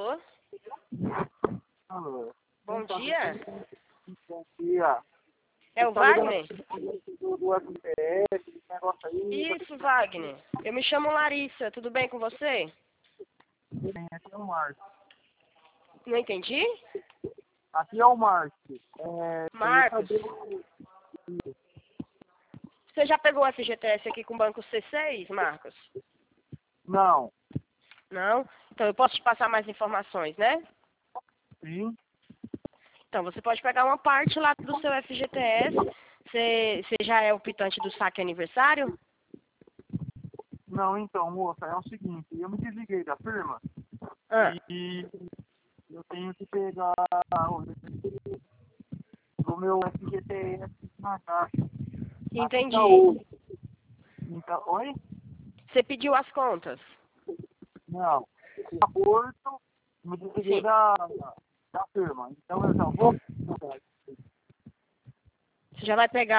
Alô? Alô. Bom dia. Bom dia. É o Wagner? Do FPS, esse negócio aí. Isso, Wagner. Eu me chamo Larissa. Tudo bem com você? Bem, aqui é o Márcio. Não entendi? Aqui é o Márcio. Marcos. Você já pegou o FGTS aqui com o banco C6, Marcos? Não. Não? Então eu posso te passar mais informações, né? Sim. Então, você pode pegar uma parte lá do seu FGTS. Você já é optante do saque aniversário? Não, então, moça, é o seguinte, eu me desliguei da firma Ah, e eu tenho que pegar o meu FGTS na caixa. entendi. Então, oi? Você pediu as contas? Não. Acordo, me desliguei Sim. da firma. Então eu já vou. Você já vai pegar